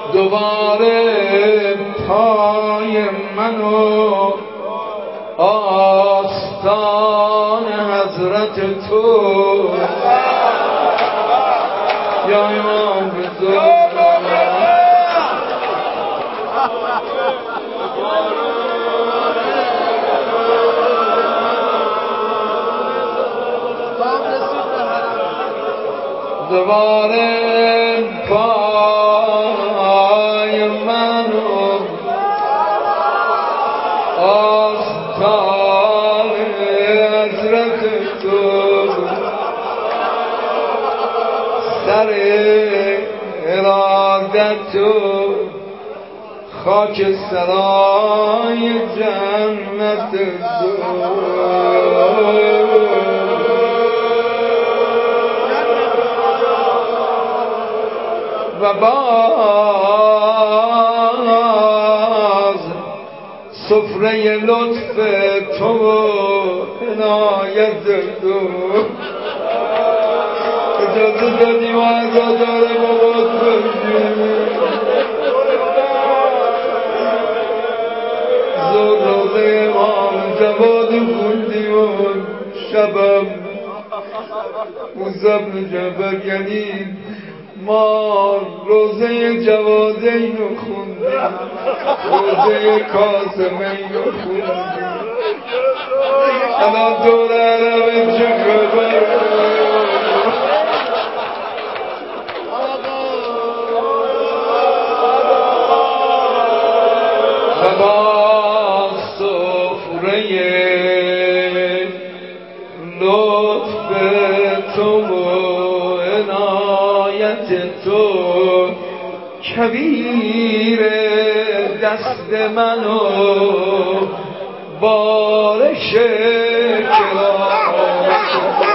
دوباره پای منو آستان حضرت تو یا امام بزرگ دوباره پای منو آستان حضرت تو سر ارادت تو خاک سرای جنت تو و باز سفره لطف تو عنایت تو اجازه دادی و عزادار بابات بگیم زور روزه امام جواد خوندی و شبم موسی بن جعفر یعنی ما روزه جوادین رو خوندیم روزه کاظمین رو خوندیم الان دور عرب چه خبر و با سفره لطف تو تو کبیر دست منو بارش کرامت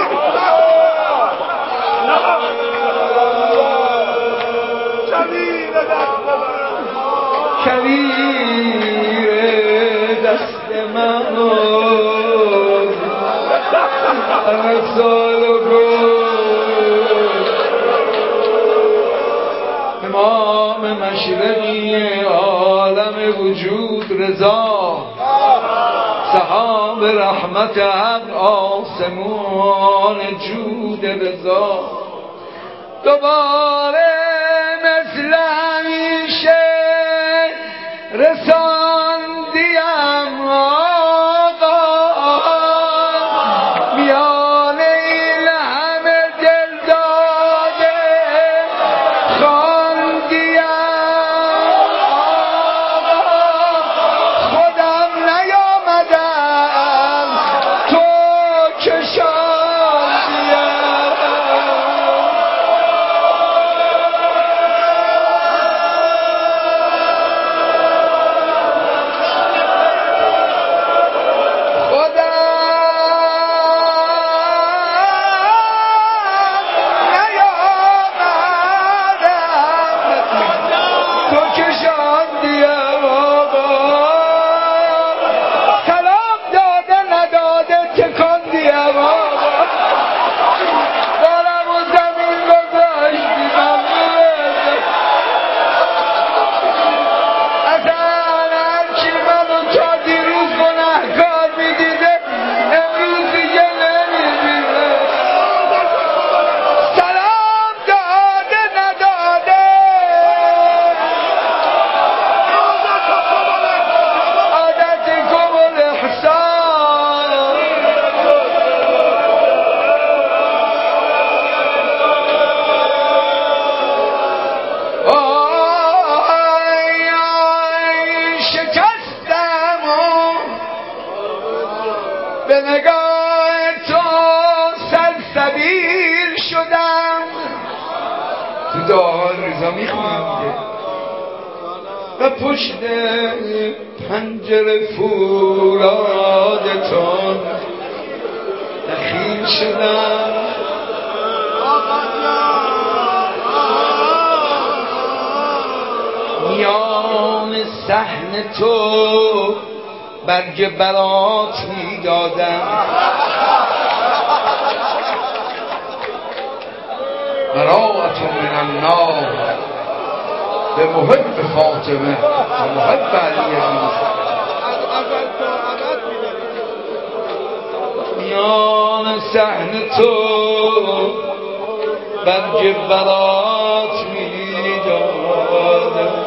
کبیر دست منو امسالو امام مشرقی عالم وجود رضا سحاب رحمت حق آسمان جود رضا دوباره مثل همیشه رساندیم آقا میان این همه دل داده به نگاه تو سلسبیل شدم. تو دعاهای ریزا میخونم و پشت پنجره فولادتون دخیل شدم. میان صحن تو برگ برات میدادم، براءة من النار به محب فاطمه به محب علی میان صحن تو برگ برات میدادم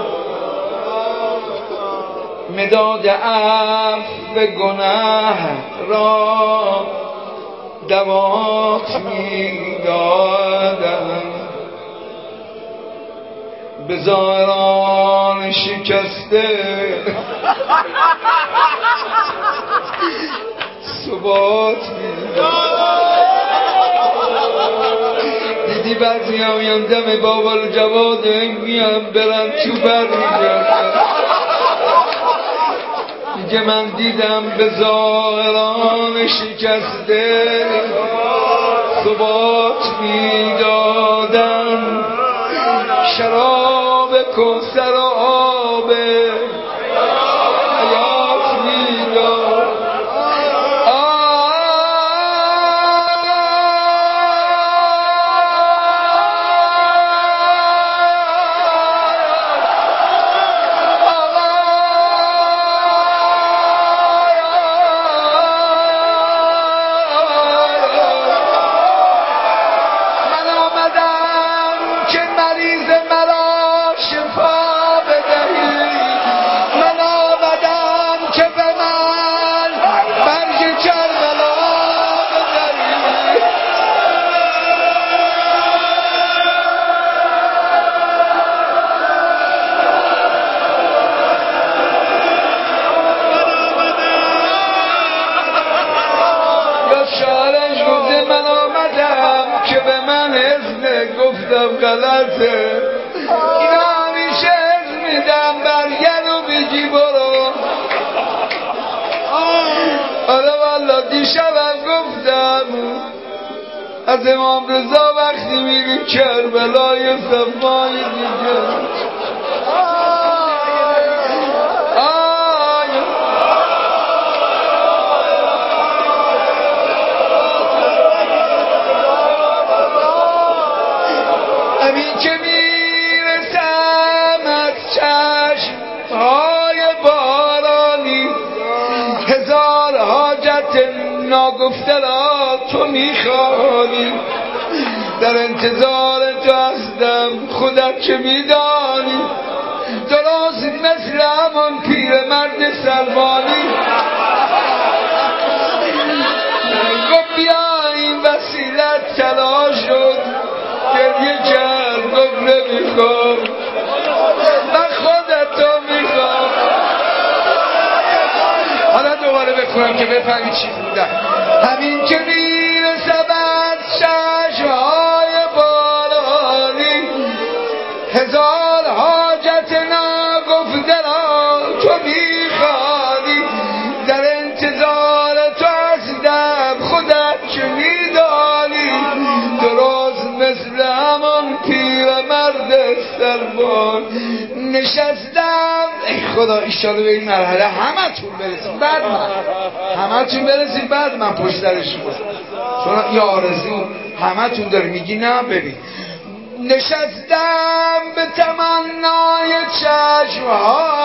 مداد عفو گناه را دوات میدادم به زائران شکسته ثبات میدادم. دیدی بعضی هم میان دم بابا الجواد میان برن تو بر میگردن میگه من دیدم به زائران شکسته ثبات میدادم شراب کوثر و آب حیات میدادم گفتم غلطه اینا همیشه از میدم برگرد و بگی برو. آره والا دیشبم گفتم از امام رضا وقتی میگی کربلای صفای دیگه همین که میرسم از چشمهای بارانی هزار حاجت ناگفته را تو میخوانی در انتظار تو هستم خودت که میدانی درست مثل همون پیرمرد سلمانی گفت بیا این وسیلت طلا شد گریه کرد گفت نمیخوام من خودتو میخوام. حالا دوباره بخونم که بفهمید چی بودن. همین که میرسم از چشمهای بارانی هزار حاجت ناگفته را تو میخوانی در انتظار تو هستم خودت که میدانی درست مثل همان پیرمرد سلمان نشستم. ای خدا ایشالا به این مرحله همتون برسید بعد من پشت درش باشم چون یه آرزو همتون داره میگی نه برید. نشستم به تمنای چشمها